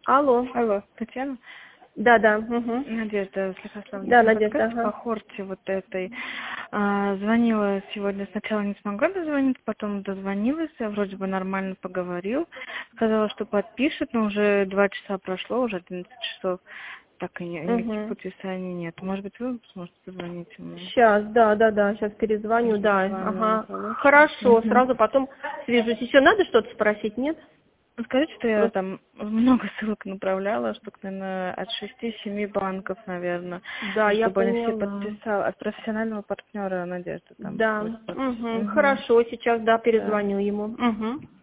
Алло. Алло, Татьяна? Да. Угу. Надежда Слехославовна. Да, Надежда. Подскажите, Ага. по хорте вот этой. Звонила сегодня, сначала не смогла дозвониться, потом дозвонилась, я вроде бы нормально поговорил. Сказала, что подпишет, но уже 2 часа прошло, уже 11 часов. Так и никаких подписаний нет. Может быть, вы сможете позвонить мне? Сейчас, да, сейчас перезвоню, да. Ага. Получше. Хорошо, сразу потом свяжусь. Еще надо что-то спросить, нет? Скажите, что я Просто- там много ссылок направляла, штук, наверное, от 6-7 банков, наверное. Да, я Чтобы они все поняла. подписали. От профессионального партнера Надежда там. Да. просит подпись. Угу. Хорошо, сейчас, да, Да. перезвоню ему. Угу.